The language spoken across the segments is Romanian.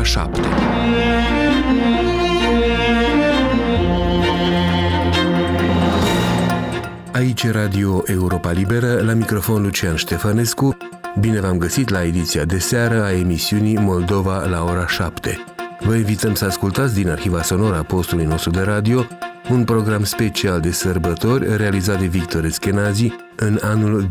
7. Aici Radio Europa Liberă, la microfon Lucian Ștefănescu. Bine v-am găsit la ediția de seară a emisiunii Moldova la ora 7. Vă invităm să ascultați din arhiva sonoră a postului nostru de radio un program special de sărbători realizat de Victor Eskenazi în anul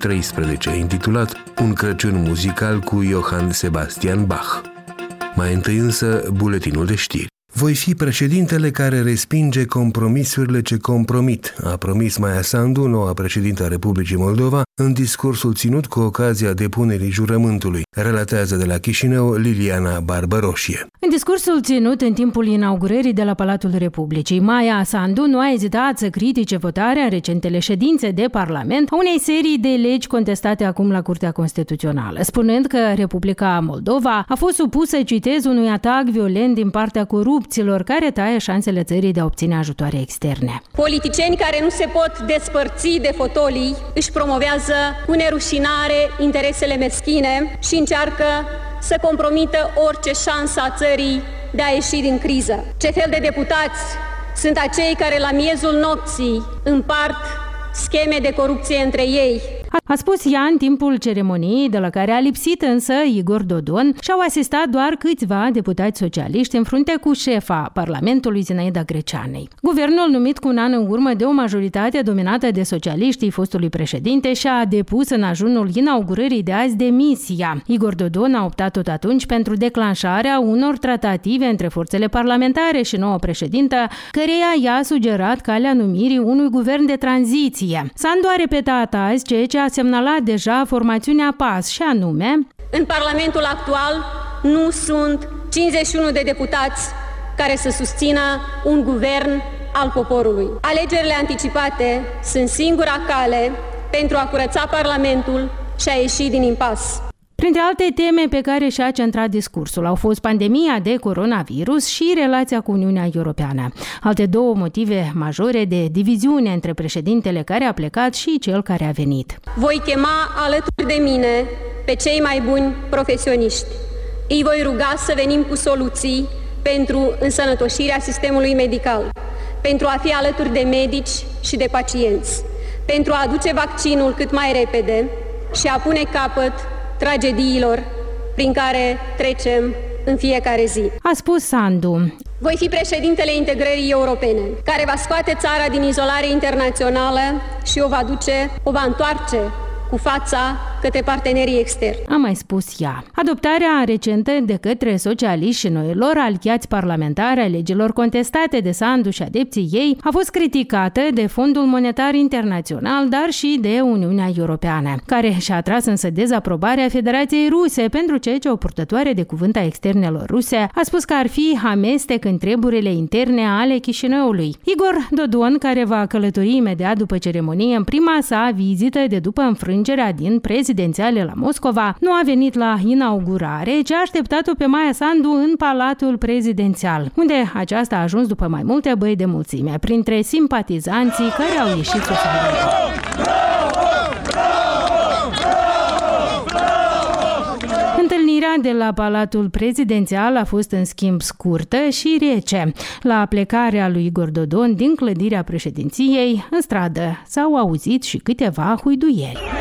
2013, intitulat Un Crăciun muzical cu Johann Sebastian Bach. Mai întâi însă, buletinul de știri. Voi fi președintele care respinge compromisurile ce compromit, a promis Maia Sandu, noua președintă a Republicii Moldova, în discursul ținut cu ocazia depunerii jurământului, relatează de la Chișinău Liliana Barbăroșie. În discursul ținut în timpul inaugurării de la Palatul Republicii, Maia Sandu nu a ezitat să critique votarea în recentele ședințe de Parlament a unei serii de legi contestate acum la Curtea Constituțională, spunând că Republica Moldova a fost supusă, citez, unui atac violent din partea corupților care taie șansele țării de a obține ajutoare externe. Politicieni care nu se pot despărți de fotolii își promovează cu nerușinare interesele meschine și încearcă să compromită orice șansă a țării de a ieși din criză. Ce fel de deputați sunt acei care la miezul nopții împart scheme de corupție între ei? A spus ea în timpul ceremoniei, de la care a lipsit însă Igor Dodon și au asistat doar câțiva deputați socialiști în frunte cu șefa Parlamentului Zinaida Greceanei. Guvernul, numit cu un an în urmă de o majoritate dominată de socialiștii fostului președinte, și-a depus în ajunul inaugurării de azi demisia. Igor Dodon a optat tot atunci pentru declanșarea unor tratative între forțele parlamentare și noua președintă, căreia i-a sugerat calea numirii unui guvern de tranziție. Sandu a repetat azi ceea ce a semnalat deja formațiunea PAS, și anume: în Parlamentul actual nu sunt 51 de deputați care să susțină un guvern al poporului. Alegerile anticipate sunt singura cale pentru a curăța Parlamentul și a ieși din impas. Printre alte teme pe care și-a centrat discursul au fost pandemia de coronavirus și relația cu Uniunea Europeană. Alte două motive majore de diviziune între președintele care a plecat și cel care a venit. Voi chema alături de mine pe cei mai buni profesioniști. Îi voi ruga să venim cu soluții pentru însănătoșirea sistemului medical, pentru a fi alături de medici și de pacienți, pentru a aduce vaccinul cât mai repede și a pune capăt tragediilor prin care trecem în fiecare zi. A spus Sandu. Voi fi președintele integrării europene, care va scoate țara din izolare internațională și o va întoarce cu fața către partenerii externi. A mai spus ea. Adoptarea recentă de către socialiști și noilor aliați parlamentari a legilor contestate de Sandu și adepții ei a fost criticată de Fondul Monetar Internațional, dar și de Uniunea Europeană, care și-a atras însă dezaprobarea Federației Ruse pentru ceea ce o purtătoare de cuvânt a externelor ruse a spus că ar fi amestec în treburile interne ale Chișinăului. Igor Dodon, care va călători imediat după ceremonie în prima sa vizită de după înfrângerea din prezidențiale la Moscova, nu a venit la inaugurare, ci a așteptat-o pe Maia Sandu în Palatul Prezidențial, unde aceasta a ajuns după mai multe băi de mulțime, printre simpatizanții care au ieșit să salută. Întâlnirea de la Palatul Prezidențial a fost în schimb scurtă și rece. La plecarea lui Igor Dodon din clădirea președinției, în stradă s-au auzit și câteva huiduieri.